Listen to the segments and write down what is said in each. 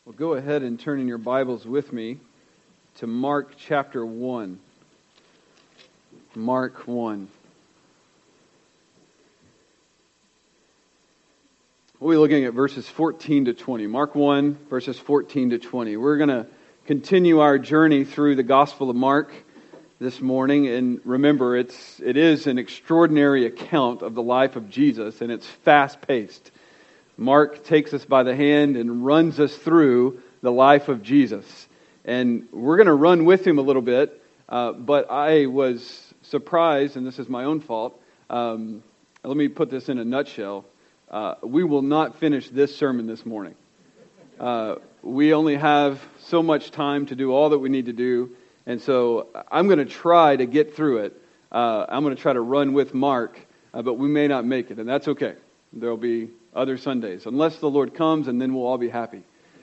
Well, go ahead and turn in your Bibles with me to Mark chapter 1. Mark 1. We'll be looking at verses 14 to 20. Mark 1, verses 14 to 20. We're going to continue our journey through the Gospel of Mark this morning. And remember, it is an extraordinary account of the life of Jesus, and it's fast-paced. Mark takes us by the hand and runs us through the life of Jesus. And we're going to run with him a little bit, but I was surprised, and this is my own fault. Let me put this in a nutshell. We will not finish this sermon this morning. We only have so much time to do all that we need to do, and so I'm going to try to get through it. I'm going to try to run with Mark, but we may not make it, and that's okay. There will be other Sundays, unless the Lord comes, and then we'll all be happy.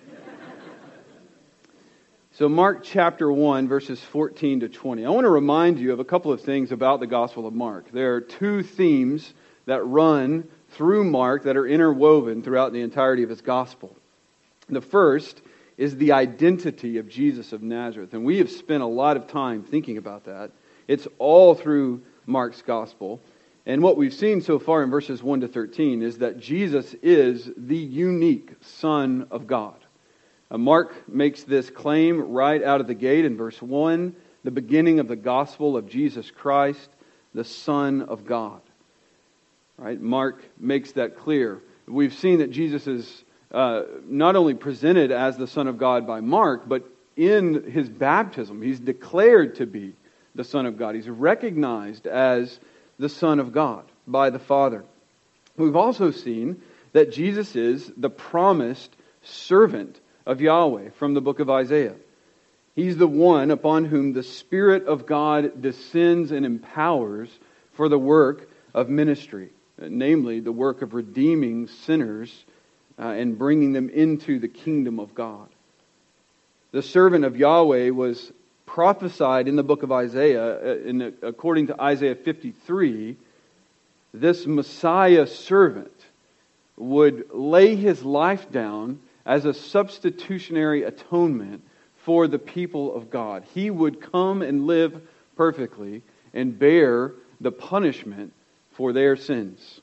So Mark chapter 1, verses 14 to 20. I want to remind you of a couple of things about the Gospel of Mark. There are two themes that run through Mark that are interwoven throughout the entirety of his Gospel. The first is the identity of Jesus of Nazareth, and we have spent a lot of time thinking about that. It's all through Mark's Gospel. And what we've seen so far in verses 1 to 13 is that Jesus is the unique Son of God. Mark makes this claim right out of the gate in verse 1, the beginning of the gospel of Jesus Christ, the Son of God. Right? Mark makes that clear. We've seen that Jesus is not only presented as the Son of God by Mark, but in his baptism, he's declared to be the Son of God. He's recognized as the Son of God by the Father. We've also seen that Jesus is the promised servant of Yahweh from the book of Isaiah. He's the one upon whom the Spirit of God descends and empowers for the work of ministry, namely the work of redeeming sinners and bringing them into the kingdom of God. The servant of Yahweh was prophesied in the book of Isaiah, according to Isaiah 53, this Messiah servant would lay his life down as a substitutionary atonement for the people of God. He would come and live perfectly and bear the punishment for their sins.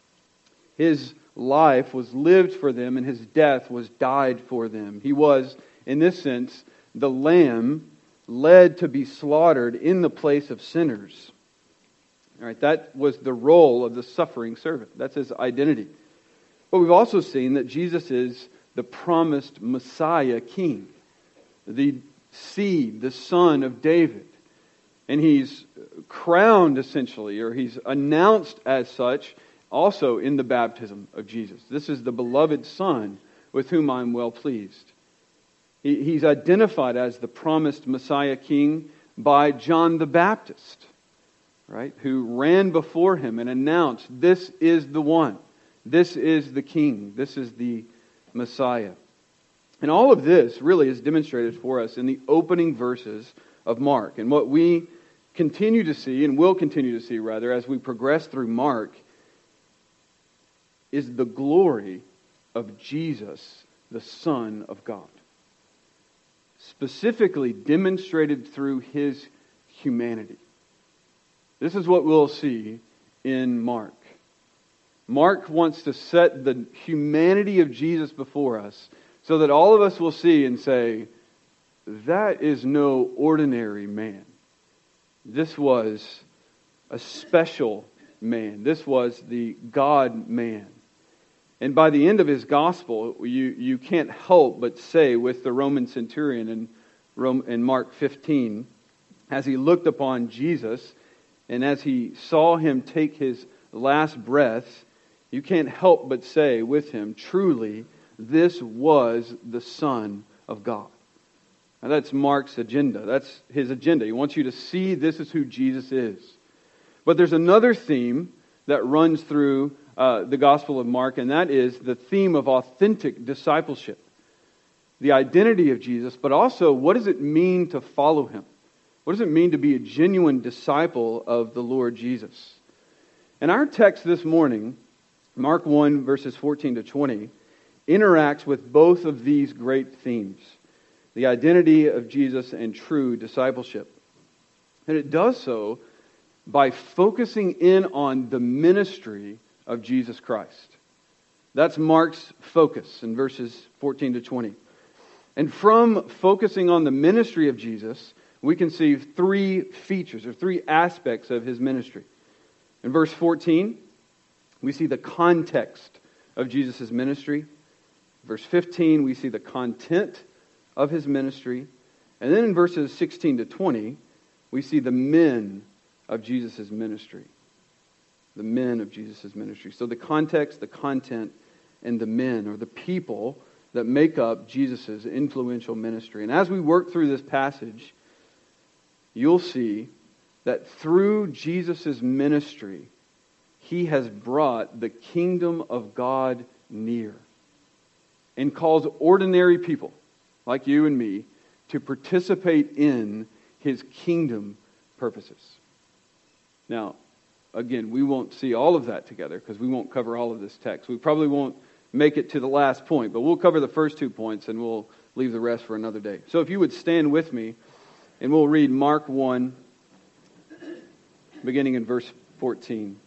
His life was lived for them and his death was died for them. He was, in this sense, the lamb led to be slaughtered in the place of sinners. All right, that was the role of the suffering servant. That's his identity. But we've also seen that Jesus is the promised Messiah King, the seed, the son of David. And he's crowned essentially, or he's announced as such, also in the baptism of Jesus. This is the beloved Son with whom I'm well pleased. He's identified as the promised Messiah King by John the Baptist, right? Who ran before him and announced, this is the one. This is the King. This is the Messiah. And all of this really is demonstrated for us in the opening verses of Mark. And what we continue to see, and will continue to see rather, as we progress through Mark, is the glory of Jesus, the Son of God. Specifically demonstrated through his humanity. This is what we'll see in Mark. Mark wants to set the humanity of Jesus before us so that all of us will see and say, that is no ordinary man. This was a special man. This was the God man. And by the end of his gospel, you can't help but say with the Roman centurion in Mark 15, as he looked upon Jesus and as he saw him take his last breath, you can't help but say with him, truly, this was the Son of God. Now that's Mark's agenda. That's his agenda. He wants you to see this is who Jesus is. But there's another theme that runs through the Gospel of Mark, and that is the theme of authentic discipleship. The identity of Jesus, but also what does it mean to follow him? What does it mean to be a genuine disciple of the Lord Jesus? And our text this morning, Mark 1, verses 14 to 20, interacts with both of these great themes, the identity of Jesus and true discipleship. And it does so by focusing in on the ministry of Jesus Christ. That's Mark's focus in verses 14 to 20. And from focusing on the ministry of Jesus, we can see three features or three aspects of his ministry. In verse 14, we see the context of Jesus' ministry. Verse 15, we see the content of his ministry. And then in verses 16 to 20, we see the men of Jesus' ministry. The men of Jesus' ministry. So the context, the content, and the men, or the people that make up Jesus' influential ministry. And as we work through this passage, you'll see that through Jesus' ministry, he has brought the kingdom of God near and calls ordinary people like you and me to participate in his kingdom purposes. Now, again, we won't see all of that together because we won't cover all of this text. We probably won't make it to the last point, but we'll cover the first 2 points and we'll leave the rest for another day. So if you would stand with me and we'll read Mark 1, beginning in verse 14.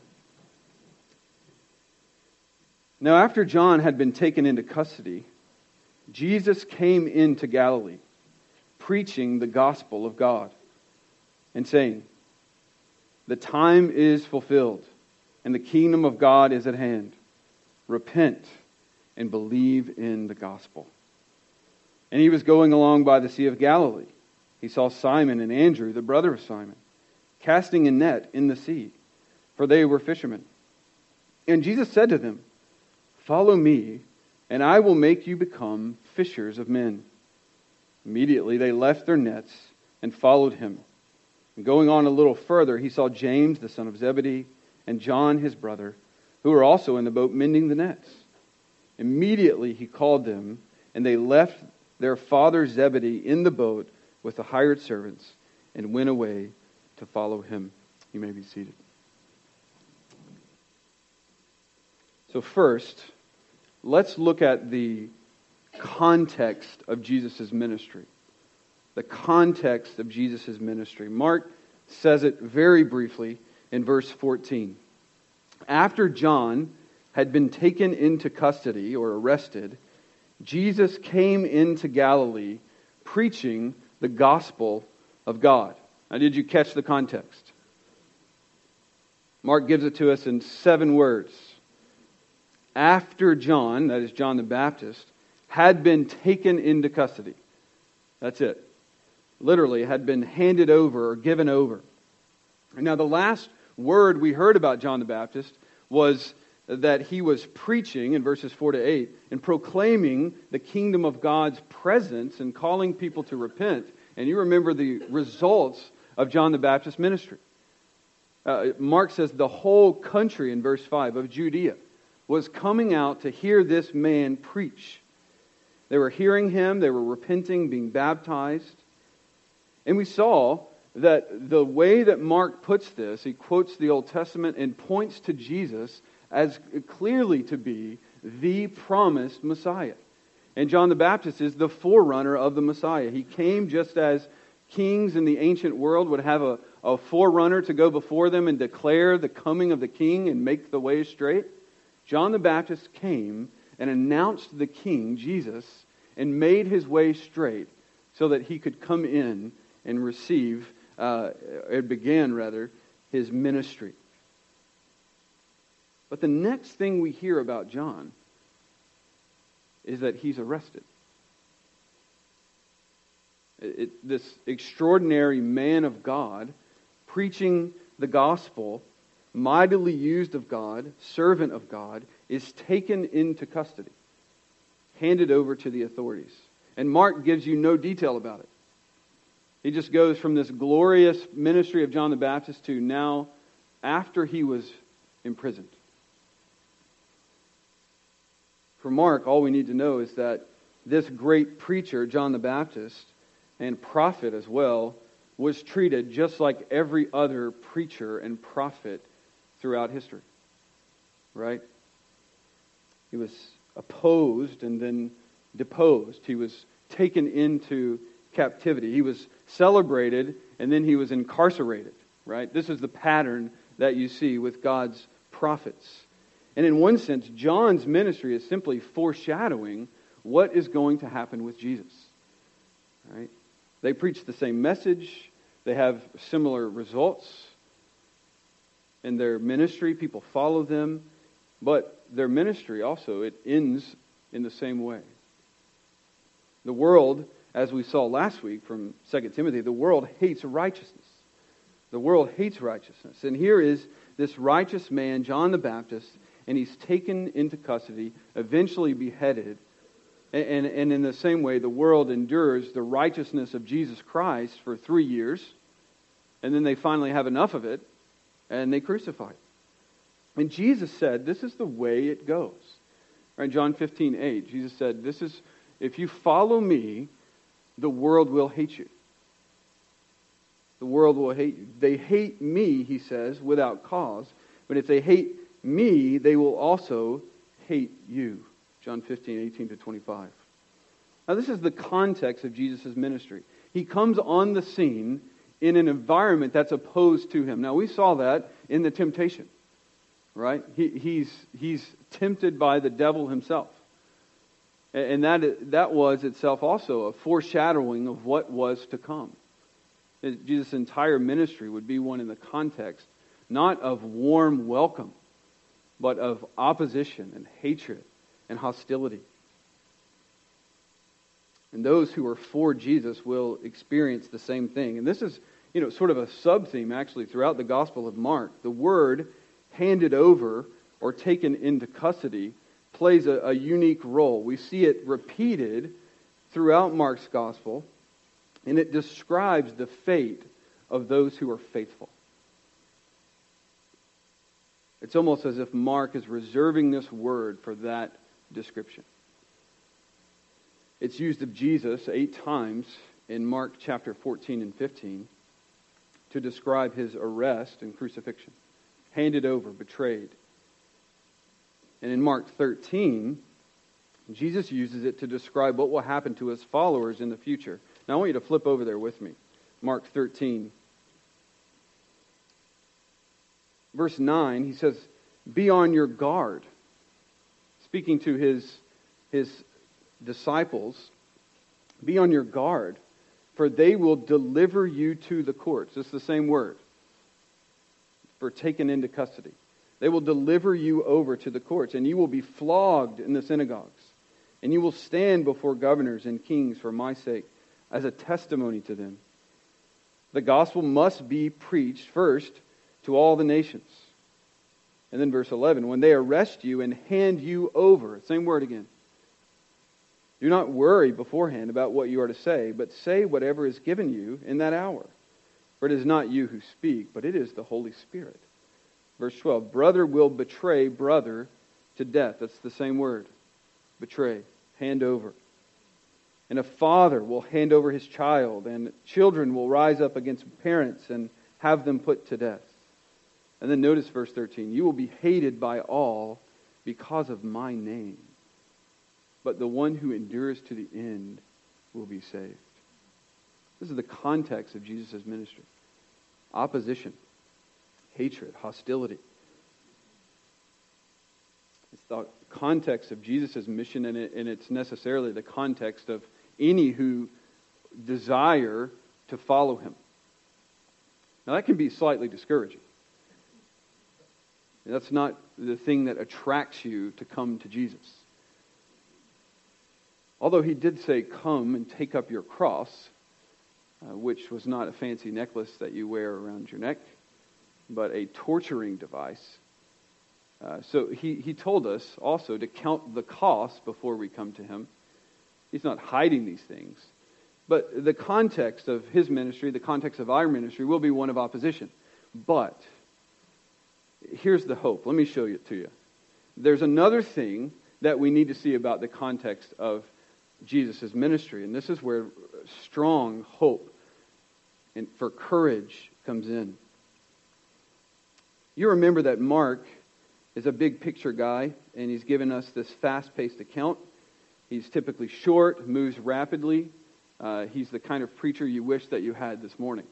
Now after John had been taken into custody, Jesus came into Galilee, preaching the gospel of God, and saying, "The time is fulfilled, and the kingdom of God is at hand. Repent and believe in the gospel." And he was going along by the Sea of Galilee. He saw Simon and Andrew, the brother of Simon, casting a net in the sea, for they were fishermen. And Jesus said to them, "Follow me, and I will make you become fishers of men." Immediately they left their nets and followed him. And going on a little further, he saw James, the son of Zebedee, and John, his brother, who were also in the boat mending the nets. Immediately he called them, and they left their father Zebedee in the boat with the hired servants and went away to follow him. You may be seated. So first, let's look at the context of Jesus' ministry. The context of Jesus' ministry. Mark says it very briefly in verse 14. After John had been taken into custody or arrested, Jesus came into Galilee preaching the gospel of God. Now, did you catch the context? Mark gives it to us in 7 words. After John, that is John the Baptist, had been taken into custody. That's it. Literally, had been handed over or given over. And now the last word we heard about John the Baptist was that he was preaching in verses 4 to 8 and proclaiming the kingdom of God's presence and calling people to repent. And you remember the results of John the Baptist's ministry. Mark says the whole country in verse 5 of Judea was coming out to hear this man preach. They were hearing him, they were repenting, being baptized. And we saw that the way that Mark puts this, he quotes the Old Testament and points to Jesus as clearly to be the promised Messiah. And John the Baptist is the forerunner of the Messiah. He came just as kings in the ancient world would have a forerunner to go before them and declare the coming of the king and make the way straight. John the Baptist came and announced the king, Jesus, and made his way straight so that he could come in and receive, his ministry. But the next thing we hear about John is that he's arrested. This extraordinary man of God, preaching the gospel, mightily used of God, servant of God, is taken into custody, handed over to the authorities. And Mark gives you no detail about it. He just goes from this glorious ministry of John the Baptist to now after he was imprisoned. For Mark, all we need to know is that this great preacher, John the Baptist, and prophet as well, was treated just like every other preacher and prophet throughout history. Right? He was opposed and then deposed. He was taken into captivity. He was celebrated and then he was incarcerated, right? This is the pattern that you see with God's prophets. And in one sense, John's ministry is simply foreshadowing what is going to happen with Jesus. Right? They preach the same message. They have similar results in their ministry. People follow them. But their ministry also, it ends in the same way. The world, as we saw last week from 2 Timothy, the world hates righteousness. The world hates righteousness. And here is this righteous man, John the Baptist, and he's taken into custody, eventually beheaded. And in the same way, the world endures the righteousness of Jesus Christ for 3 years, and then they finally have enough of it, and they crucify it. And Jesus said, this is the way it goes. Right, John 15:8, Jesus said, if you follow me, the world will hate you. The world will hate you. They hate me, he says, without cause. But if they hate me, they will also hate you. John 15:18-25. Now this is the context of Jesus' ministry. He comes on the scene in an environment that's opposed to him. Now we saw that in the temptation. Right? He's tempted by the devil himself. And that was itself also a foreshadowing of what was to come. Jesus' entire ministry would be one in the context, not of warm welcome, but of opposition and hatred and hostility. And those who are for Jesus will experience the same thing. And this is, sort of a sub-theme actually throughout the Gospel of Mark. The word handed over or taken into custody plays a unique role. We see it repeated throughout Mark's Gospel, and it describes the fate of those who are faithful. It's almost as if Mark is reserving this word for that description. It's used of Jesus 8 times in Mark chapter 14 and 15 to describe his arrest and crucifixion. Handed over, betrayed. And in Mark 13, Jesus uses it to describe what will happen to his followers in the future. Now I want you to flip over there with me. Mark 13. Verse 9, he says, be on your guard. Speaking to his disciples, be on your guard, for they will deliver you to the courts. It's the same word. For taken into custody. They will deliver you over to the courts, and you will be flogged in the synagogues. And you will stand before governors and kings for my sake as a testimony to them. The gospel must be preached first to all the nations. And then verse 11, when they arrest you and hand you over, same word again. Do not worry beforehand about what you are to say, but say whatever is given you in that hour. For it is not you who speak, but it is the Holy Spirit. Verse 12, brother will betray brother to death. That's the same word. Betray, hand over. And a father will hand over his child, and children will rise up against parents and have them put to death. And then notice verse 13, you will be hated by all because of my name. But the one who endures to the end will be saved. This is the context of Jesus' ministry. Opposition, hatred, hostility. It's the context of Jesus' mission, and it's necessarily the context of any who desire to follow him. Now that can be slightly discouraging. That's not the thing that attracts you to come to Jesus. Although he did say, come and take up your cross, which was not a fancy necklace that you wear around your neck, but a torturing device. So he told us also to count the cost before we come to him. He's not hiding these things. But the context of his ministry, the context of our ministry, will be one of opposition. But here's the hope. Let me show it to you. There's another thing that we need to see about the context of Jesus' ministry, and this is where strong hope and for courage comes in. You remember that Mark is a big picture guy, and he's given us this fast-paced account. He's typically short, moves rapidly. He's the kind of preacher you wish that you had this morning.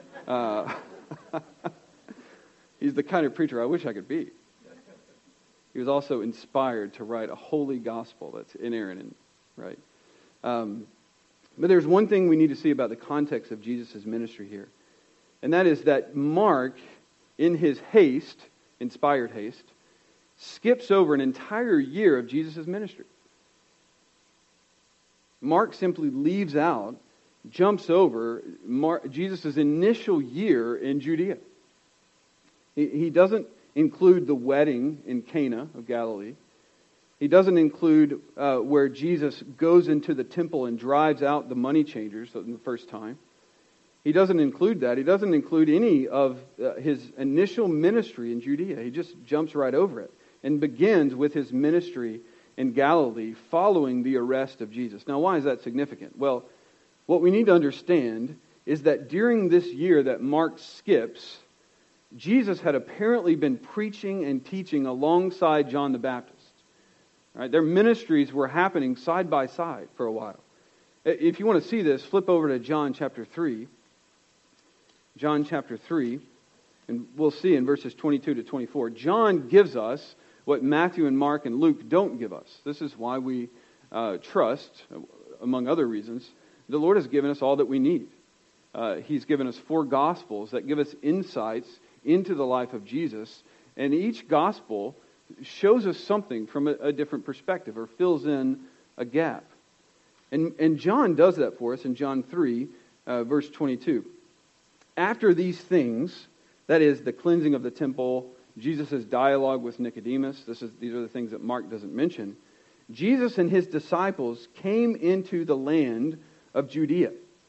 He's the kind of preacher I wish I could be. He was also inspired to write a holy gospel that's inerrant, and right? But there's one thing we need to see about the context of Jesus' ministry here. And that is that Mark, in his haste, inspired haste, skips over an entire year of Jesus' ministry. Mark simply leaves out, jumps over Jesus' initial year in Judea. He doesn't include the wedding in Cana of Galilee. He doesn't include where Jesus goes into the temple and drives out the money changers the first time. He doesn't include that. He doesn't include any of his initial ministry in Judea. He just jumps right over it and begins with his ministry in Galilee following the arrest of Jesus. Now, why is that significant? Well, what we need to understand is that during this year that Mark skips, Jesus had apparently been preaching and teaching alongside John the Baptist. Right? Their ministries were happening side by side for a while. If you want to see this, flip over to John chapter 3. John chapter 3, and we'll see in verses 22 to 24. John gives us what Matthew and Mark and Luke don't give us. This is why we trust, among other reasons, the Lord has given us all that we need. He's given us 4 Gospels that give us insights into the life of Jesus, and each Gospel shows us something from a different perspective or fills in a gap. And John does that for us in John 3, verse 22. After these things, that is, the cleansing of the temple, Jesus' dialogue with Nicodemus, these are the things that Mark doesn't mention, Jesus and his disciples came into the land of Judea.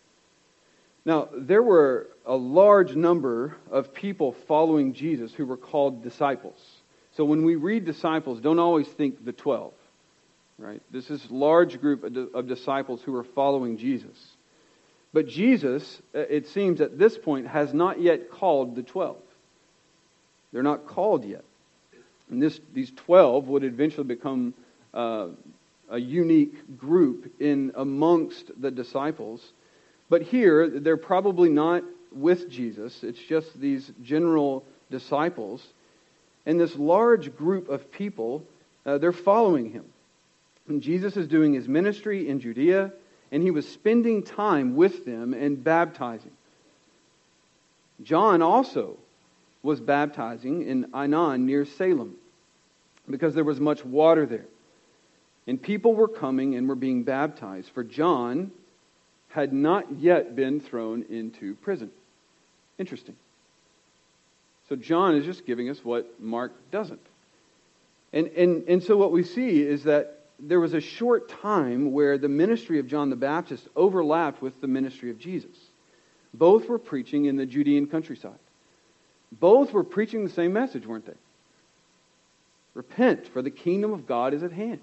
Now, there were a large number of people following Jesus who were called disciples. So when we read disciples, don't always think the 12. Right? This is a large group of disciples who are following Jesus. But Jesus, it seems at this point, has not yet called the 12. They're not called yet. And these 12 would eventually become a unique group in amongst the disciples. But here, they're probably not with Jesus. It's just these general disciples. And this large group of people, they're following him. And Jesus is doing his ministry in Judea, and he was spending time with them and baptizing. John also was baptizing in Ainon near Salem because there was much water there. And people were coming and were being baptized, for John had not yet been thrown into prison. Interesting. So John is just giving us what Mark doesn't. And so what we see is that there was a short time where the ministry of John the Baptist overlapped with the ministry of Jesus. Both were preaching in the Judean countryside. Both were preaching the same message, weren't they? Repent, for the kingdom of God is at hand.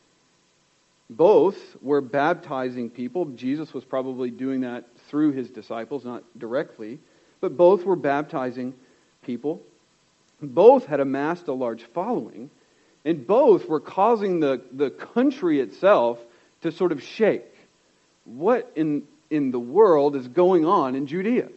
Both were baptizing people. Jesus was probably doing that through his disciples, not directly. But both were baptizing people. Both had amassed a large following. And both were causing the country itself to sort of shake. What in the world is going on in Judea?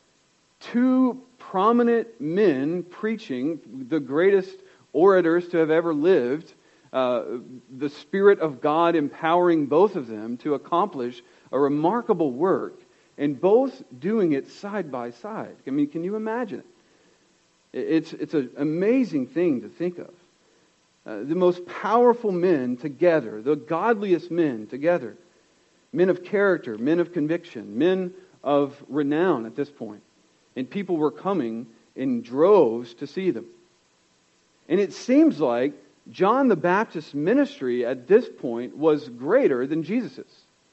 2 prominent men preaching, the greatest orators to have ever lived, the Spirit of God empowering both of them to accomplish a remarkable work, and both doing it side by side. I mean, can you imagine it? It's an amazing thing to think of. The most powerful men together, the godliest men together, men of character, men of conviction, men of renown at this point. And people were coming in droves to see them. And it seems like John the Baptist's ministry at this point was greater than Jesus's.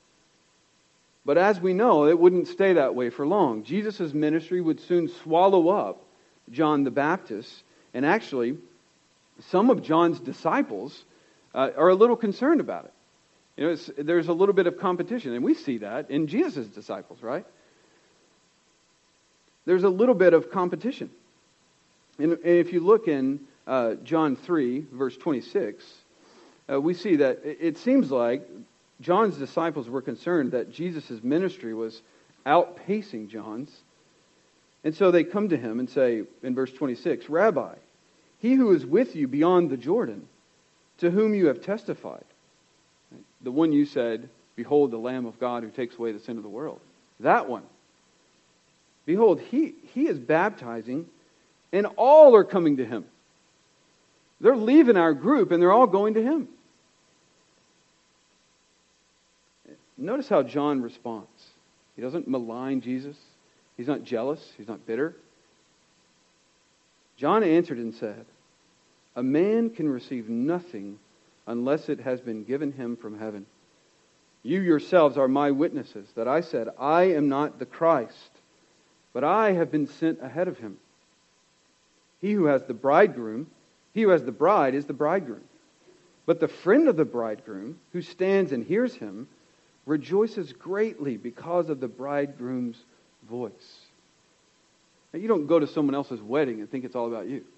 But as we know, it wouldn't stay that way for long. Jesus' ministry would soon swallow up John the Baptist, and actually some of John's disciples are a little concerned about it. You know, there's a little bit of competition, and we see that in Jesus' disciples, right? There's a little bit of competition. And if you look in John 3, verse 26, we see that it seems like John's disciples were concerned that Jesus' ministry was outpacing John's. And so they come to him and say, in verse 26, Rabbi, he who is with you beyond the Jordan, to whom you have testified, the one you said, behold the Lamb of God who takes away the sin of the world. That one. Behold, he is baptizing, and all are coming to him. They're leaving our group, and they're all going to him. Notice how John responds. He doesn't malign Jesus. He's not jealous. He's not bitter. John answered and said, a man can receive nothing unless it has been given him from heaven. You yourselves are my witnesses that I said, I am not the Christ, but I have been sent ahead of him. He who has the bride is the bridegroom. But the friend of the bridegroom, who stands and hears him, rejoices greatly because of the bridegroom's voice. Now, you don't go to someone else's wedding and think it's all about you.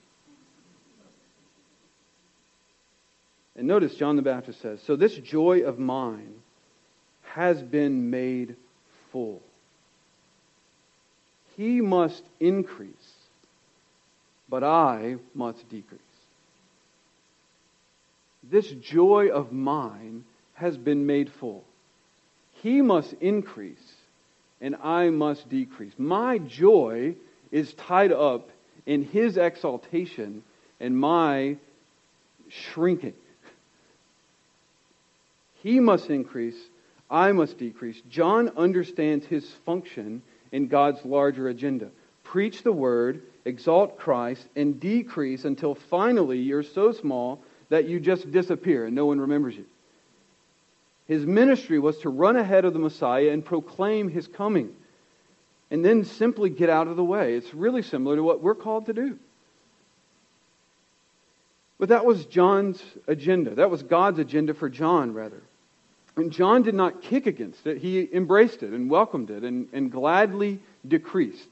And notice John the Baptist says, so this joy of mine has been made full. He must increase, but I must decrease. This joy of mine has been made full. He must increase, and I must decrease. My joy is tied up in his exaltation and my shrinking. He must increase, I must decrease. John understands his function in God's larger agenda. Preach the word, exalt Christ, and decrease until finally you're so small that you just disappear and no one remembers you. His ministry was to run ahead of the Messiah and proclaim his coming, and then simply get out of the way. It's really similar to what we're called to do. But that was John's agenda. That was God's agenda for John, rather. And John did not kick against it. He embraced it and welcomed it and gladly decreased.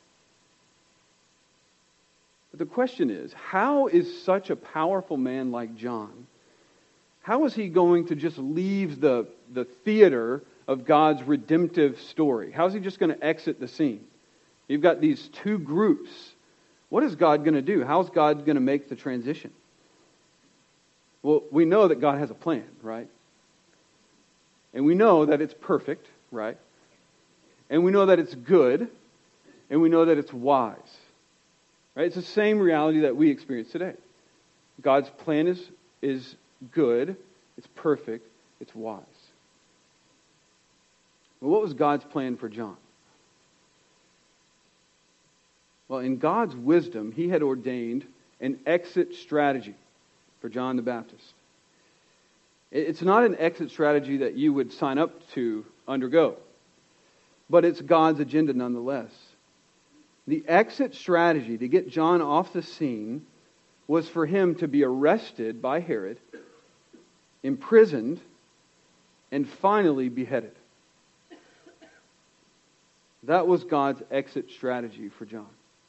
But the question is, how is such a powerful man like John, how is he going to just leave the theater of God's redemptive story? How is he just going to exit the scene? You've got these two groups. What is God going to do? How is God going to make the transition? Well, we know that God has a plan, right? And we know that it's perfect, right? And we know that it's good. And we know that it's wise. Right? It's the same reality that we experience today. God's plan is good, it's perfect, it's wise. Well, what was God's plan for John? Well, in God's wisdom, he had ordained an exit strategy for John the Baptist. It's not an exit strategy that you would sign up to undergo, but it's God's agenda nonetheless. The exit strategy to get John off the scene was for him to be arrested by Herod, imprisoned, and finally beheaded. That was God's exit strategy for John.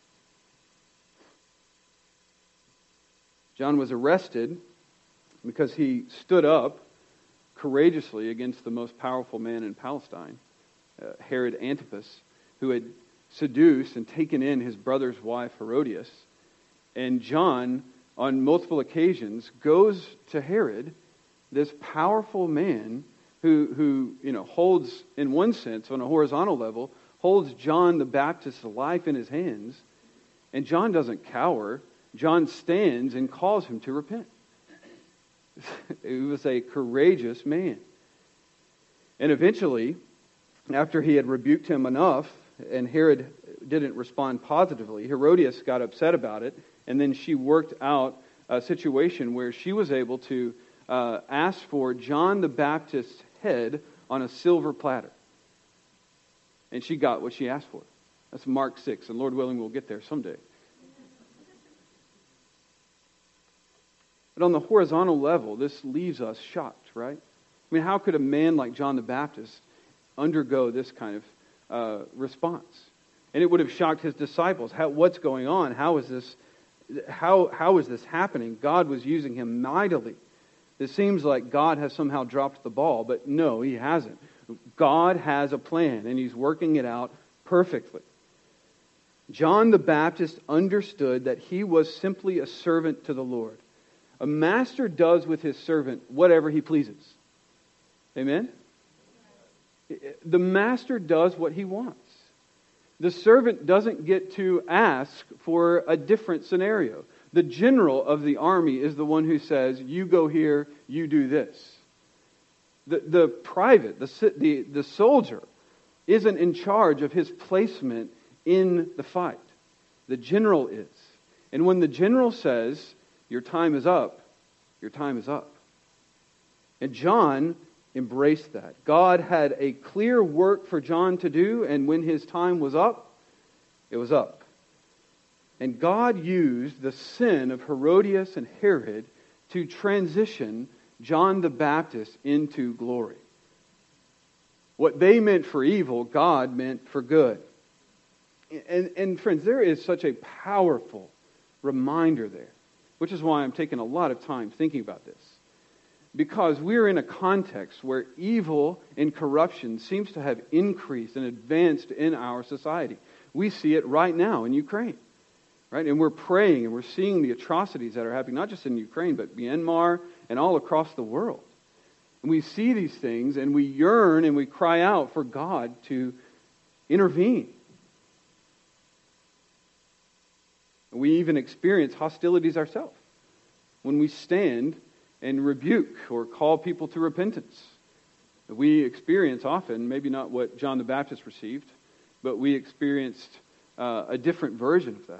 John was arrested because he stood up courageously against the most powerful man in Palestine, Herod Antipas, who had seduced and taken in his brother's wife Herodias. And John, on multiple occasions, goes to Herod, this powerful man who holds, in one sense, on a horizontal level, holds John the Baptist's life in his hands. And John doesn't cower. John stands and calls him to repent. He was a courageous man. And eventually, after he had rebuked him enough, and Herod didn't respond positively, Herodias got upset about it, and then she worked out a situation where she was able to ask for John the Baptist's head on a silver platter. And she got what she asked for. That's Mark 6, and Lord willing, we'll get there someday. But on the horizontal level, this leaves us shocked, right? I mean, how could a man like John the Baptist undergo this kind of response? And it would have shocked his disciples. What's going on? How is this How is this happening? God was using him mightily. It seems like God has somehow dropped the ball, but no, he hasn't. God has a plan, and he's working it out perfectly. John the Baptist understood that he was simply a servant to the Lord. A master does with his servant whatever he pleases. Amen? The master does what he wants. The servant doesn't get to ask for a different scenario. The general of the army is the one who says, you go here, you do this. The private, the soldier, isn't in charge of his placement in the fight. The general is. And when the general says, your time is up, your time is up. And John embraced that. God had a clear work for John to do, and when his time was up, it was up. And God used the sin of Herodias and Herod to transition John the Baptist into glory. What they meant for evil, God meant for good. And friends, there is such a powerful reminder there, which is why I'm taking a lot of time thinking about this. Because we're in a context where evil and corruption seems to have increased and advanced in our society. We see it right now in Ukraine. Right? And we're praying and we're seeing the atrocities that are happening, not just in Ukraine, but Myanmar and all across the world. And we see these things and we yearn and we cry out for God to intervene. We even experience hostilities ourselves when we stand and rebuke or call people to repentance. We experience often, maybe not what John the Baptist received, but we experienced a different version of that.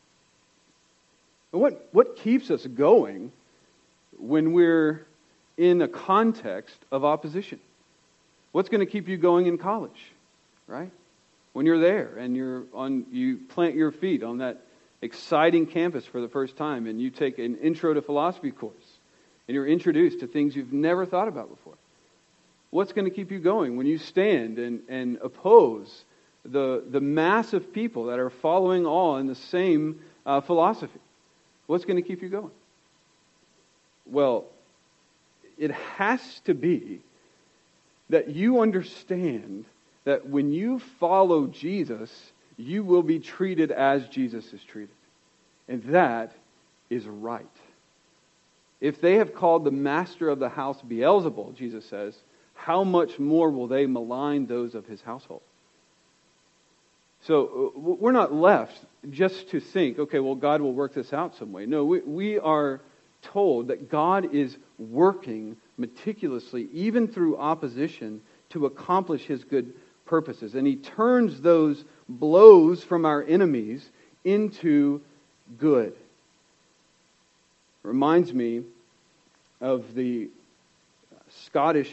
What keeps us going when we're in a context of opposition? What's going to keep you going in college, right? When you're there and you plant your feet on that exciting campus for the first time and you take an intro to philosophy course and you're introduced to things you've never thought about before. What's going to keep you going when you stand and oppose the mass of people that are following all in the same philosophy? What's going to keep you going? Well, it has to be that you understand that when you follow Jesus, you will be treated as Jesus is treated. And that is right. If they have called the master of the house Beelzebul, Jesus says, how much more will they malign those of his household? So we're not left just to think, okay, well, God will work this out some way. No, we are told that God is working meticulously, even through opposition, to accomplish his good purposes. And he turns those blows from our enemies into good. Reminds me of the Scottish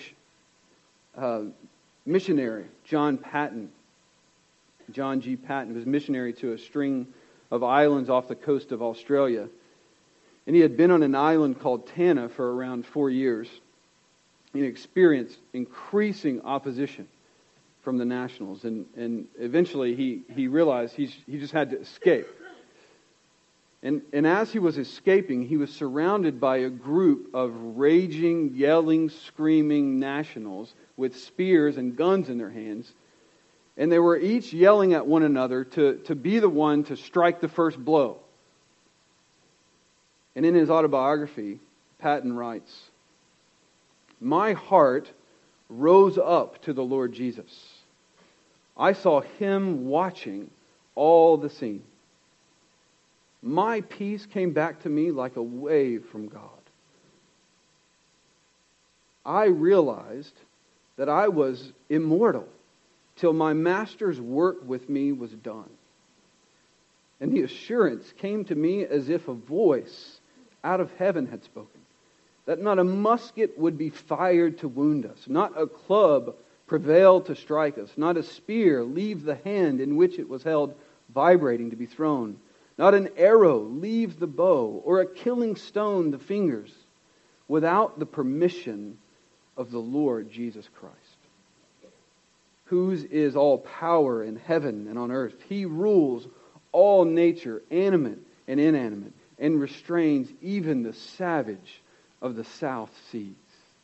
missionary, John Paton. John G. Paton was missionary to a string of islands off the coast of Australia. And he had been on an island called Tanna for around 4 years. He experienced increasing opposition from the nationals. And eventually he realized he just had to escape. And as he was escaping, he was surrounded by a group of raging, yelling, screaming nationals with spears and guns in their hands. And they were each yelling at one another to be the one to strike the first blow. And in his autobiography, Paton writes, "My heart rose up to the Lord Jesus. I saw him watching all the scene. My peace came back to me like a wave from God. I realized that I was immortal till my master's work with me was done. And the assurance came to me as if a voice out of heaven had spoken, that not a musket would be fired to wound us, not a club prevail to strike us, not a spear leave the hand in which it was held vibrating to be thrown, not an arrow leave the bow, or a killing stone the fingers, without the permission of the Lord Jesus Christ, whose is all power in heaven and on earth. He rules all nature, animate and inanimate, and restrains even the savage of the South Seas.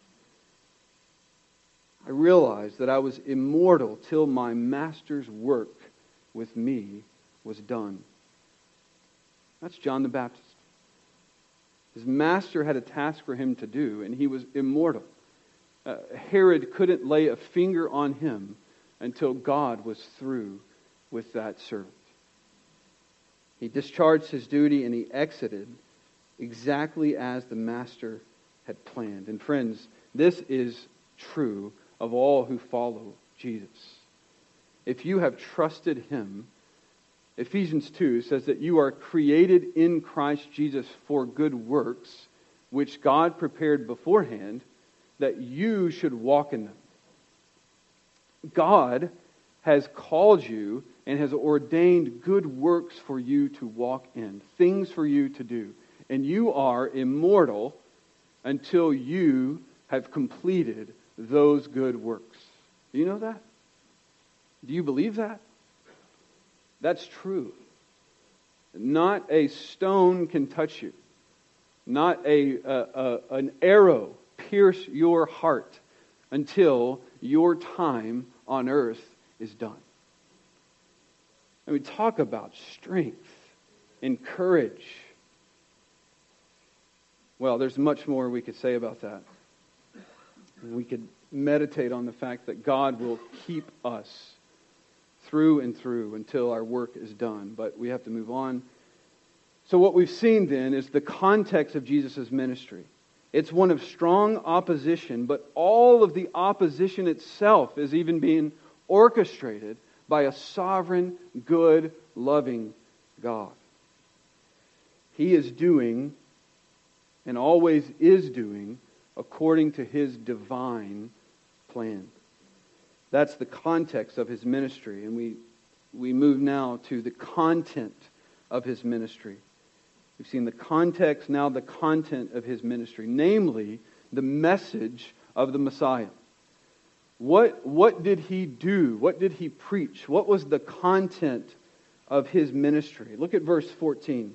I realized that I was immortal till my Master's work with me was done. That's John the Baptist. His Master had a task for him to do, and he was immortal. Herod couldn't lay a finger on him until God was through with that servant. He discharged his duty and he exited exactly as the Master had planned. And friends, this is true of all who follow Jesus. If you have trusted Him, Ephesians 2 says that you are created in Christ Jesus for good works, which God prepared beforehand that you should walk in them. God has called you and has ordained good works for you to walk in, things for you to do. And you are immortal until you have completed those good works. Do you know that? Do you believe that? That's true. Not a stone can touch you. Not an arrow pierce your heart until your time on earth is done. And we talk about strength and courage. Well, there's much more we could say about that. And we could meditate on the fact that God will keep us through and through until our work is done. But we have to move on. So what we've seen then is the context of Jesus' ministry. It's one of strong opposition, but all of the opposition itself is even being orchestrated by a sovereign, good, loving God. He is doing, and always is doing, according to His divine plan. That's the context of His ministry. And we move now to the content of His ministry. We've seen the context, now the content of His ministry. Namely, the message of the Messiah. What did He do? What did He preach? What was the content of His ministry? Look at verse 14.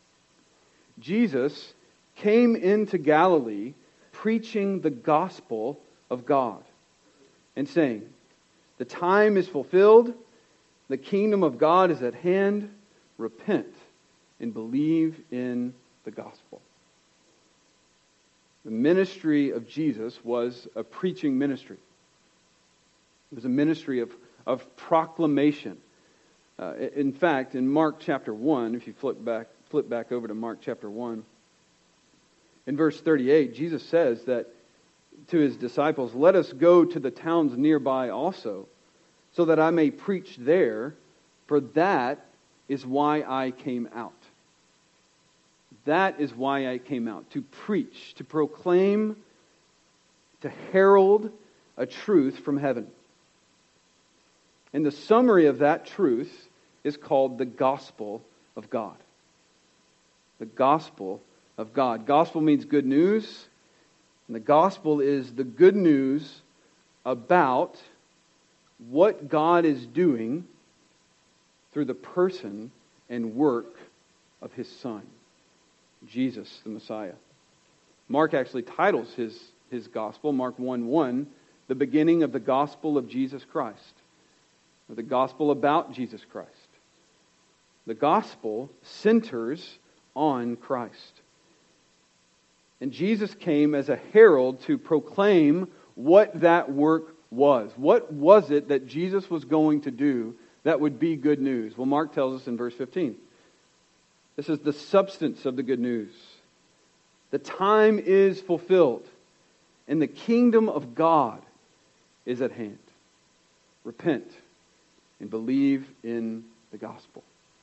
Jesus came into Galilee preaching the gospel of God and saying, "The time is fulfilled, the kingdom of God is at hand, repent and believe in the gospel." The ministry of Jesus was a preaching ministry. It was a ministry of proclamation. In fact, in Mark chapter 1, if you flip back over to Mark chapter 1, in verse 38, Jesus says that to His disciples, "Let us go to the towns nearby also, so that I may preach there, for that is why I came out." That is why I came out, to preach, to proclaim, to herald a truth from heaven. And the summary of that truth is called the gospel of God. The gospel of God. Gospel means good news. And the gospel is the good news about what God is doing through the person and work of His Son, Jesus the Messiah. Mark actually titles his gospel, Mark 1:1, "The beginning of the gospel of Jesus Christ," or the gospel about Jesus Christ. The gospel centers on Christ. And Jesus came as a herald to proclaim what that work was. What was it that Jesus was going to do that would be good news? Well, Mark tells us in verse 15. This is the substance of the good news. The time is fulfilled, and the kingdom of God is at hand. Repent and believe in the gospel.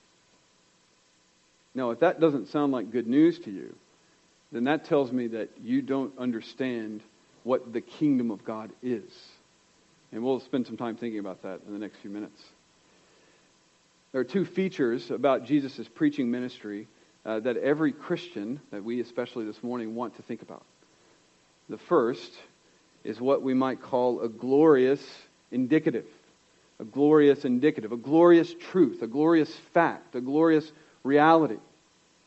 Now, if that doesn't sound like good news to you, then that tells me that you don't understand what the kingdom of God is. And we'll spend some time thinking about that in the next few minutes. There are two features about Jesus' preaching ministry that every Christian, that we especially this morning, want to think about. The first is what we might call a glorious indicative. A glorious indicative, a glorious truth, a glorious fact, a glorious reality.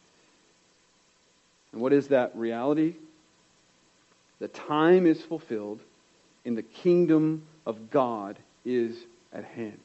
And what is that reality? The time is fulfilled and the kingdom of God is at hand.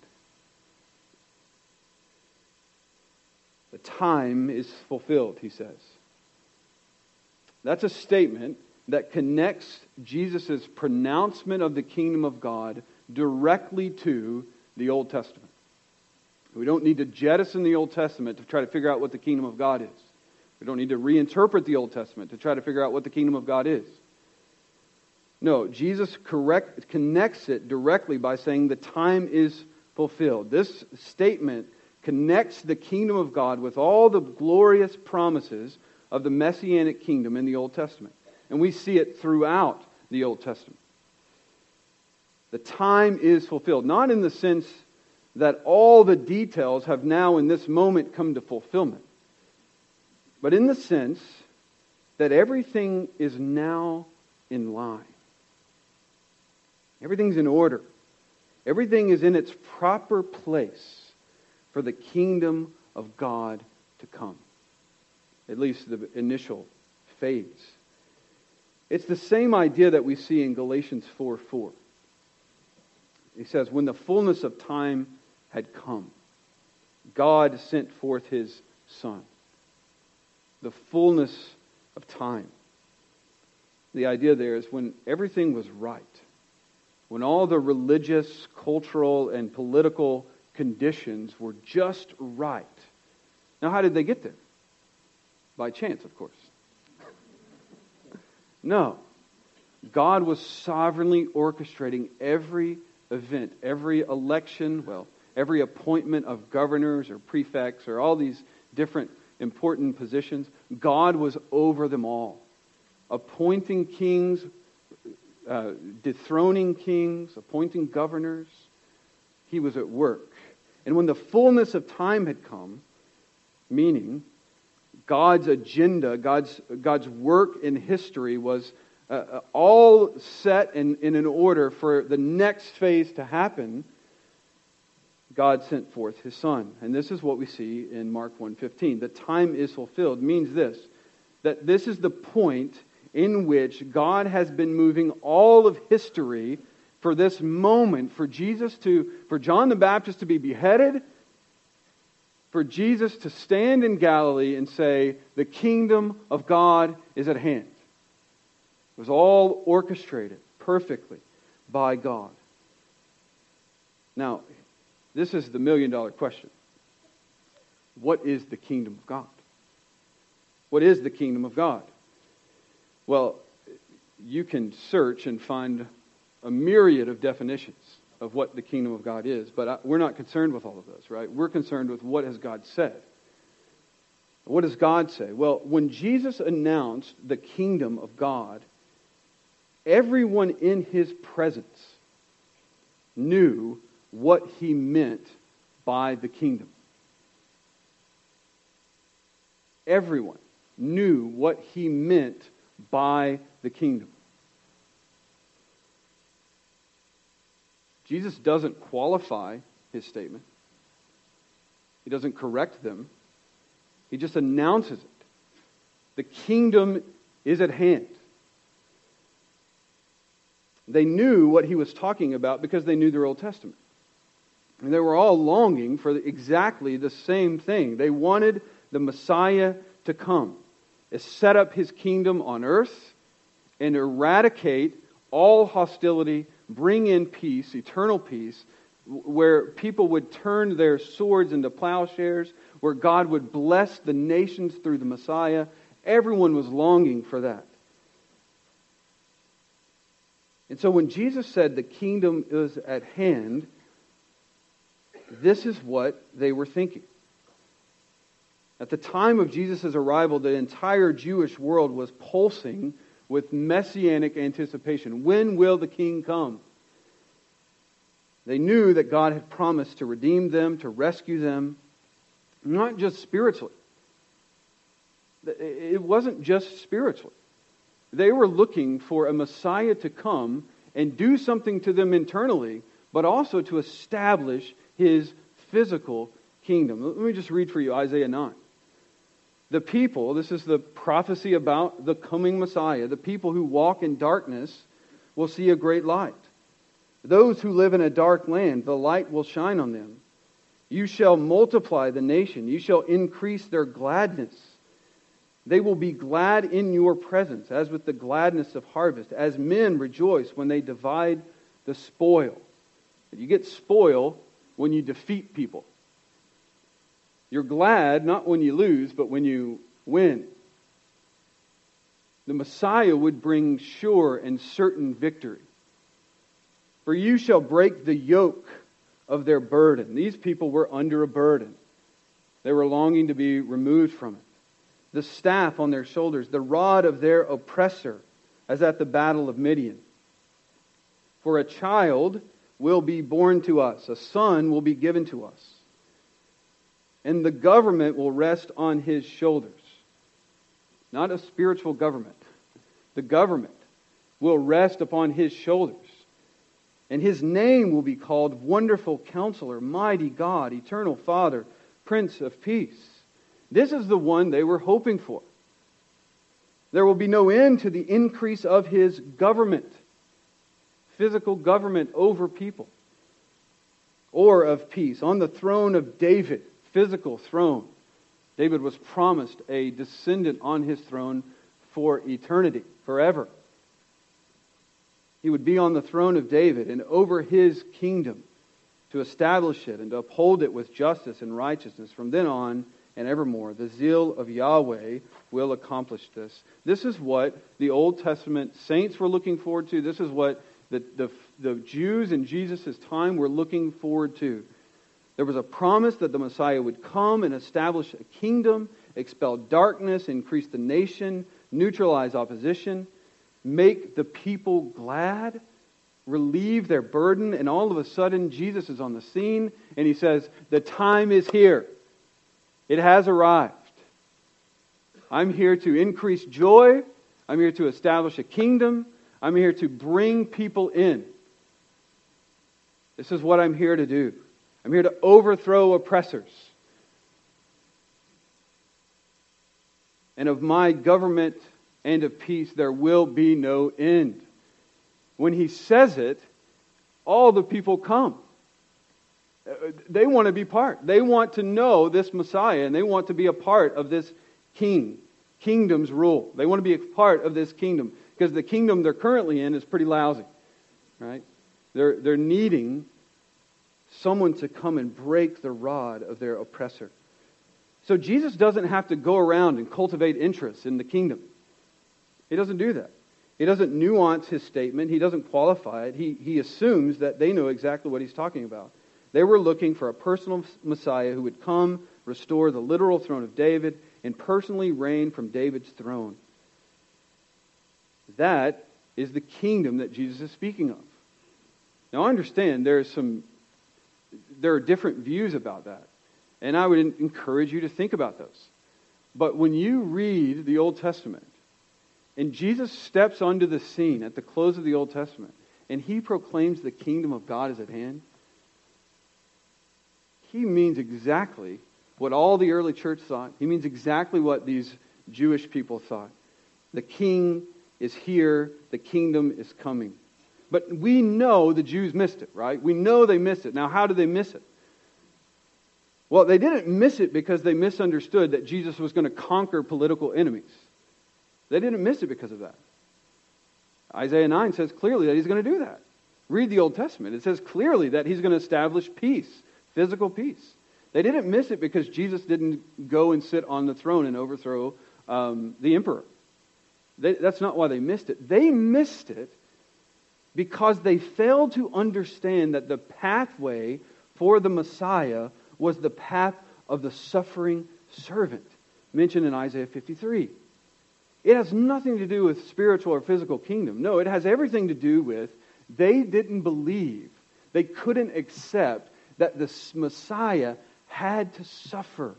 The time is fulfilled, he says. That's a statement that connects Jesus' pronouncement of the kingdom of God directly to the Old Testament. We don't need to jettison the Old Testament to try to figure out what the kingdom of God is. We don't need to reinterpret the Old Testament to try to figure out what the kingdom of God is. No, Jesus connects it directly by saying the time is fulfilled. This statement connects the kingdom of God with all the glorious promises of the Messianic kingdom in the Old Testament. And we see it throughout the Old Testament. The time is fulfilled, not in the sense that all the details have now in this moment come to fulfillment, but in the sense that everything is now in line. Everything's in order. Everything is in its proper place for the kingdom of God to come. At least the initial phase. It's the same idea that we see in Galatians 4:4. He says, when the fullness of time had come, God sent forth His Son. The fullness of time. The idea there is when everything was right, when all the religious, cultural, and political conditions were just right. Now, how did they get there? By chance, of course. No. God was sovereignly orchestrating every event, every election, every appointment of governors or prefects or all these different important positions. God was over them all. Appointing kings, dethroning kings, appointing governors. He was at work. And when the fullness of time had come, meaning God's agenda, God's work in history was all set in an order for the next phase to happen, God sent forth His Son. And this is what we see in Mark 1:15. The time is fulfilled means this, that this is the point in which God has been moving all of history for this moment, for John the Baptist to be beheaded, for Jesus to stand in Galilee and say, the kingdom of God is at hand. It was all orchestrated perfectly by God. Now, this is the million-dollar question. What is the kingdom of God? What is the kingdom of God? Well, you can search and find a myriad of definitions of what the kingdom of God is, but we're not concerned with all of those, right? We're concerned with what has God said. What does God say? Well, when Jesus announced the kingdom of God, everyone in His presence knew what He meant by the kingdom. Everyone knew what He meant by the kingdom. Jesus doesn't qualify His statement. He doesn't correct them. He just announces it. The kingdom is at hand. They knew what He was talking about because they knew their Old Testament. And they were all longing for exactly the same thing. They wanted the Messiah to come, set up His kingdom on earth, and eradicate all hostility, bring in peace, eternal peace, where people would turn their swords into plowshares, where God would bless the nations through the Messiah. Everyone was longing for that. And so when Jesus said the kingdom is at hand, this is what they were thinking. At the time of Jesus' arrival, the entire Jewish world was pulsing with messianic anticipation. When will the King come? They knew that God had promised to redeem them, to rescue them, not just spiritually. It wasn't just spiritually. They were looking for a Messiah to come and do something to them internally, but also to establish His physical kingdom. Let me just read for you Isaiah 9. The people, this is the prophecy about the coming Messiah, the people who walk in darkness will see a great light. Those who live in a dark land, the light will shine on them. You shall multiply the nation. You shall increase their gladness. They will be glad in your presence, as with the gladness of harvest, as men rejoice when they divide the spoil. You get spoil when you defeat people. You're glad not when you lose, but when you win. The Messiah would bring sure and certain victory. For you shall break the yoke of their burden. These people were under a burden. They were longing to be removed from it. The staff on their shoulders, the rod of their oppressor, as at the battle of Midian. For a child will be born to us, a son will be given to us, and the government will rest on his shoulders. Not a spiritual government. The government will rest upon his shoulders. And his name will be called Wonderful Counselor, Mighty God, Eternal Father, Prince of Peace. This is the one they were hoping for. There will be no end to the increase of his government, physical government over people, or of peace. On the throne of David, physical throne. David was promised a descendant on his throne for eternity, forever. He would be on the throne of David and over his kingdom to establish it and to uphold it with justice and righteousness from then on and evermore. The zeal of Yahweh will accomplish this. This is what the Old Testament saints were looking forward to. This is what the Jews in Jesus' time were looking forward to. There was a promise that the Messiah would come and establish a kingdom, expel darkness, increase the nation, neutralize opposition, make the people glad, relieve their burden, and all of a sudden Jesus is on the scene and he says, the time is here. It has arrived. I'm here to increase joy. I'm here to establish a kingdom. I'm here to bring people in. This is what I'm here to do. I'm here to overthrow oppressors. And of my government and of peace there will be no end. When he says it, all the people come. They want to be part. They want to know this Messiah, and they want to be a part of this kingdom's rule. They want to be a part of this kingdom, because the kingdom they're currently in is pretty lousy. Right? They're needing someone to come and break the rod of their oppressor. So Jesus doesn't have to go around and cultivate interest in the kingdom. He doesn't do that. He doesn't nuance his statement. He doesn't qualify it. He assumes that they know exactly what he's talking about. They were looking for a personal Messiah who would come, restore the literal throne of David, and personally reign from David's throne. That is the kingdom that Jesus is speaking of. Now I understand there are different views about that. And I would encourage you to think about those. But when you read the Old Testament, and Jesus steps onto the scene at the close of the Old Testament, and he proclaims the kingdom of God is at hand, he means exactly what all the early church thought. He means exactly what these Jewish people thought. The king is here, the kingdom is coming. But we know the Jews missed it, right? We know they missed it. Now, how did they miss it? Well, they didn't miss it because they misunderstood that Jesus was going to conquer political enemies. They didn't miss it because of that. Isaiah 9 says clearly that he's going to do that. Read the Old Testament. It says clearly that he's going to establish peace, physical peace. They didn't miss it because Jesus didn't go and sit on the throne and overthrow the emperor. That's not why they missed it. They missed it because they failed to understand that the pathway for the Messiah was the path of the suffering servant, mentioned in Isaiah 53. It has nothing to do with spiritual or physical kingdom. No, it has everything to do with they didn't believe, they couldn't accept that the Messiah had to suffer.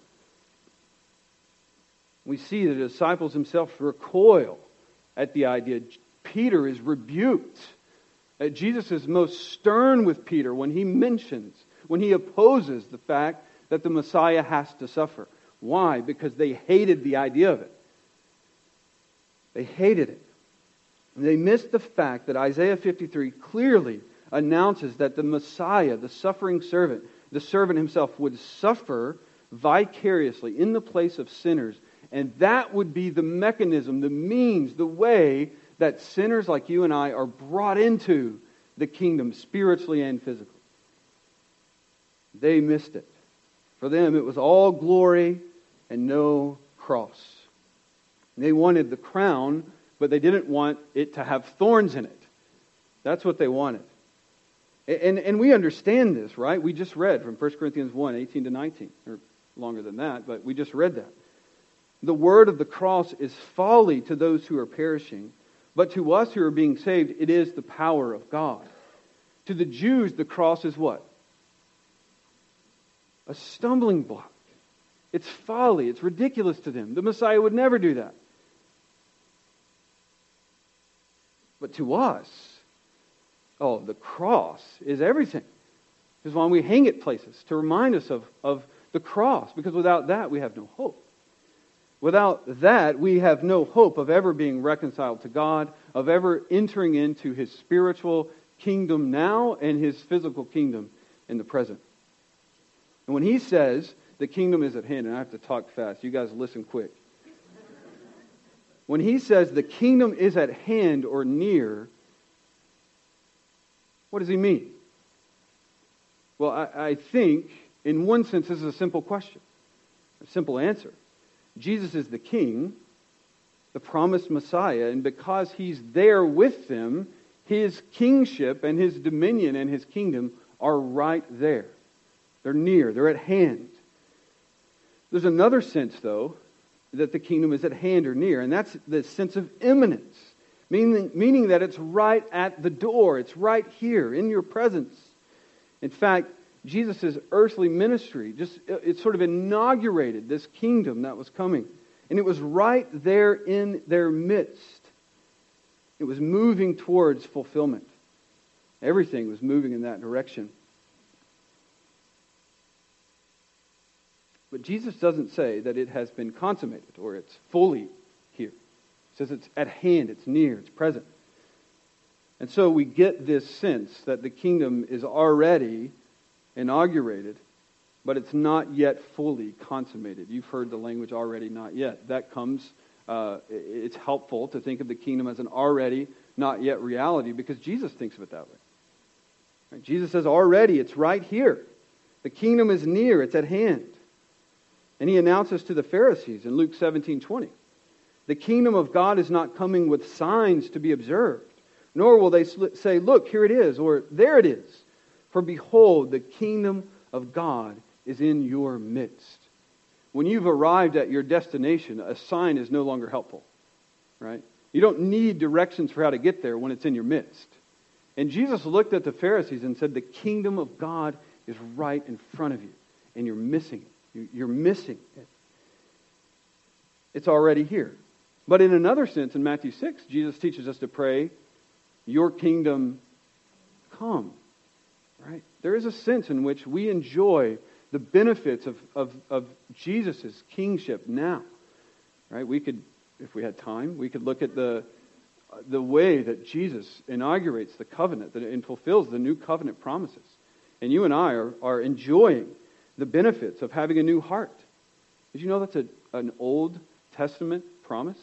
We see the disciples themselves recoil at the idea. Peter is rebuked. Jesus is most stern with Peter when he opposes the fact that the Messiah has to suffer. Why? Because they hated the idea of it. They hated it. And they missed the fact that Isaiah 53 clearly announces that the Messiah, the suffering servant, the servant himself, would suffer vicariously in the place of sinners. And that would be the mechanism, the means, the way that sinners like you and I are brought into the kingdom spiritually and physically. They missed it. For them, it was all glory and no cross. They wanted the crown, but they didn't want it to have thorns in it. That's what they wanted. And we understand this, right? We just read from 1 Corinthians 1, 18 to 19, or longer than that, but we just read that. The word of the cross is folly to those who are perishing, but to us who are being saved, it is the power of God. To the Jews, the cross is what? A stumbling block. It's folly. It's ridiculous to them. The Messiah would never do that. But to us, the cross is everything. This is why we hang it places, to remind us of the cross, because without that we have no hope. Without that, we have no hope of ever being reconciled to God, of ever entering into His spiritual kingdom now and His physical kingdom in the present. And when He says the kingdom is at hand, and I have to talk fast, you guys listen quick. When He says the kingdom is at hand or near, what does He mean? Well, I think in one sense this is a simple question, a simple answer. Jesus is the King, the promised Messiah, and because He's there with them, His kingship and His dominion and His kingdom are right there. They're near, they're at hand. There's another sense, though, that the kingdom is at hand or near, and that's the sense of imminence, meaning that it's right at the door, it's right here in your presence. In fact, Jesus' earthly ministry, it sort of inaugurated this kingdom that was coming. And it was right there in their midst. It was moving towards fulfillment. Everything was moving in that direction. But Jesus doesn't say that it has been consummated or it's fully here. He says it's at hand, it's near, it's present. And so we get this sense that the kingdom is already inaugurated, but it's not yet fully consummated. You've heard the language already, not yet. That comes, it's helpful to think of the kingdom as an already, not yet reality, because Jesus thinks of it that way. Right? Jesus says already, it's right here. The kingdom is near, it's at hand. And He announces to the Pharisees in Luke 17:20, the kingdom of God is not coming with signs to be observed, nor will they say, look, here it is, or there it is. For behold, the kingdom of God is in your midst. When you've arrived at your destination, a sign is no longer helpful, right? You don't need directions for how to get there when it's in your midst. And Jesus looked at the Pharisees and said, the kingdom of God is right in front of you, and you're missing it. You're missing it. It's already here. But in another sense, in Matthew 6, Jesus teaches us to pray, your kingdom come. Right? There is a sense in which we enjoy the benefits of Jesus' kingship now. Right? We could, if we had time, we could look at the way that Jesus inaugurates the covenant and fulfills the new covenant promises. And you and I are enjoying the benefits of having a new heart. Did you know that's an Old Testament promise?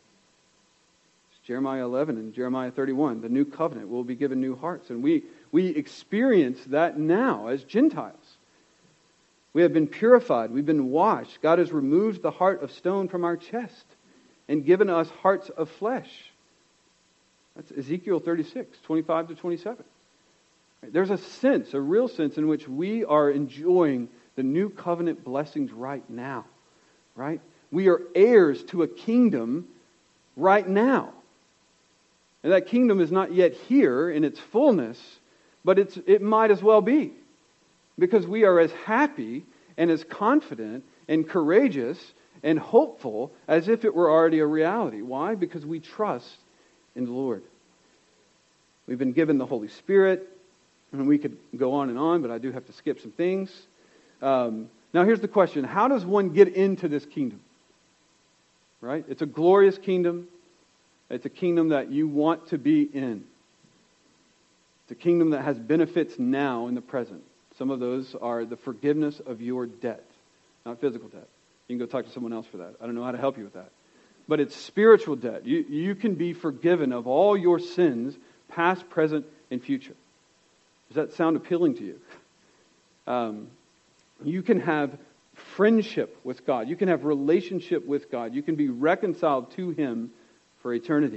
It's Jeremiah 11 and Jeremiah 31. The new covenant will be given new hearts. And we experience that now as Gentiles. We have been purified. We've been washed. God has removed the heart of stone from our chest and given us hearts of flesh. That's Ezekiel 36, 25 to 27. There's a sense, a real sense in which we are enjoying the new covenant blessings right now. Right? We are heirs to a kingdom right now. And that kingdom is not yet here in its fullness, but it might as well be. Because we are as happy and as confident and courageous and hopeful as if it were already a reality. Why? Because we trust in the Lord. We've been given the Holy Spirit, and we could go on and on, but I do have to skip some things. Now here's the question. How does one get into this kingdom? Right? It's a glorious kingdom. It's a kingdom that you want to be in. It's a kingdom that has benefits now in the present. Some of those are the forgiveness of your debt, not physical debt. You can go talk to someone else for that. I don't know how to help you with that. But it's spiritual debt. You can be forgiven of all your sins, past, present, and future. Does that sound appealing to you? You can have friendship with God. You can have relationship with God. You can be reconciled to Him for eternity.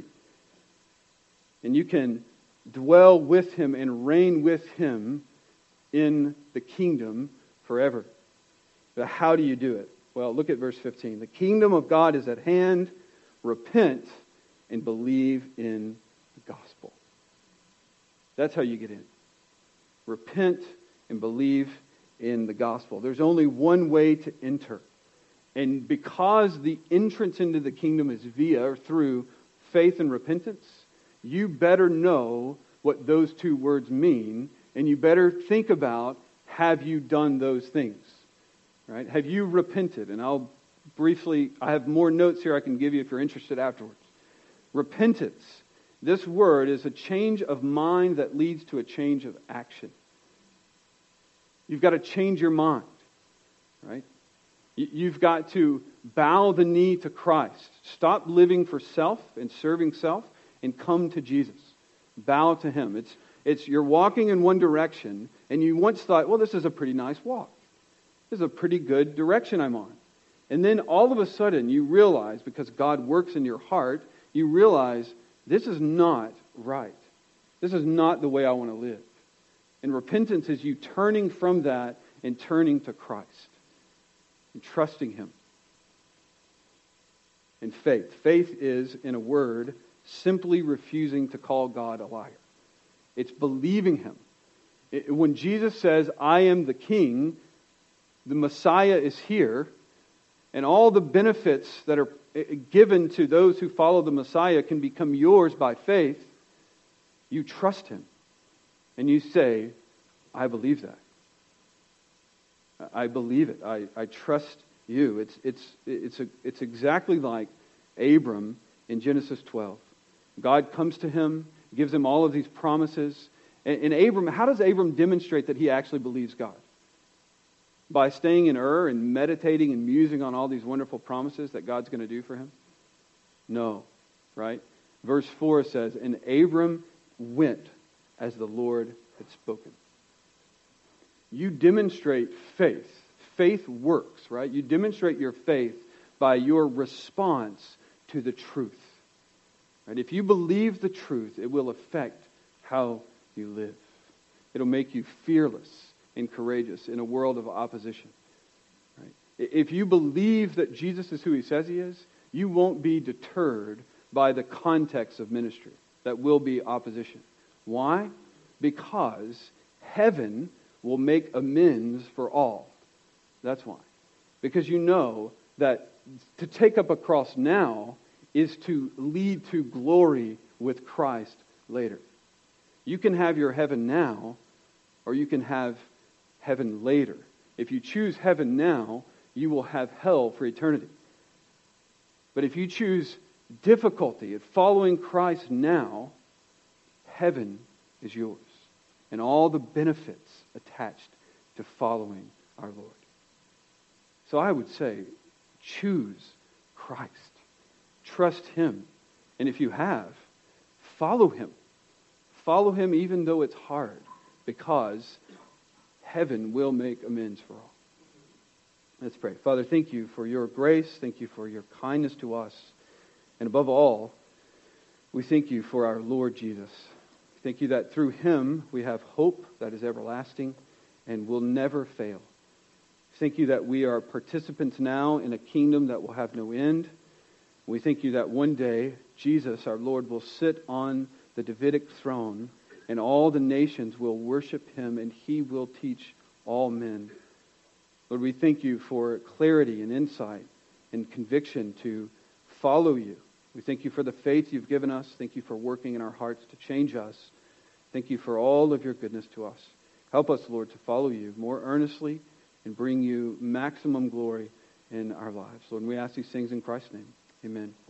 And you can dwell with Him and reign with Him in the kingdom forever. But how do you do it? Well, look at verse 15. The kingdom of God is at hand. Repent and believe in the gospel. That's how you get in. Repent and believe in the gospel. There's only one way to enter. And because the entrance into the kingdom is via or through faith and repentance, you better know what those two words mean, and you better think about, have you done those things? Right? Have you repented? And I have more notes here I can give you if you're interested afterwards. Repentance. This word is a change of mind that leads to a change of action. You've got to change your mind, right? You've got to bow the knee to Christ. Stop living for self and serving self and come to Jesus. Bow to Him. It's you're walking in one direction and you once thought, well, this is a pretty nice walk. This is a pretty good direction I'm on. And then all of a sudden you realize, because God works in your heart, you realize this is not right. This is not the way I want to live. And repentance is you turning from that and turning to Christ and trusting Him. And faith. Faith is, in a word, simply refusing to call God a liar. It's believing Him. When Jesus says, I am the King, the Messiah is here, and all the benefits that are given to those who follow the Messiah can become yours by faith, you trust Him. And you say, I believe that. I believe it. I trust you. It's exactly like Abram in Genesis 12. God comes to him, gives him all of these promises. And Abram, how does Abram demonstrate that he actually believes God? By staying in Ur and meditating and musing on all these wonderful promises that God's going to do for him? No, right? Verse 4 says, and Abram went as the Lord had spoken. You demonstrate faith. Faith works, right? You demonstrate your faith by your response to the truth. Right? If you believe the truth, it will affect how you live. It'll make you fearless and courageous in a world of opposition. Right? If you believe that Jesus is who He says He is, you won't be deterred by the context of ministry. That will be opposition. Why? Because heaven will make amends for all. That's why. Because you know that to take up a cross now is to lead to glory with Christ later. You can have your heaven now, or you can have heaven later. If you choose heaven now, you will have hell for eternity. But if you choose difficulty at following Christ now, heaven is yours. And all the benefits attached to following our Lord. So I would say, choose Christ. Trust Him. And if you have, follow Him. Follow Him even though it's hard, because heaven will make amends for all. Let's pray. Father, thank You for Your grace. Thank You for Your kindness to us. And above all, we thank You for our Lord Jesus. Thank You that through Him we have hope that is everlasting and will never fail. Thank You that we are participants now in a kingdom that will have no end. We thank You that one day Jesus, our Lord, will sit on the Davidic throne and all the nations will worship Him and He will teach all men. Lord, we thank You for clarity and insight and conviction to follow You. We thank You for the faith You've given us. Thank You for working in our hearts to change us. Thank You for all of Your goodness to us. Help us, Lord, to follow You more earnestly and bring you maximum glory in our lives. Lord, and we ask these things in Christ's name. Amen.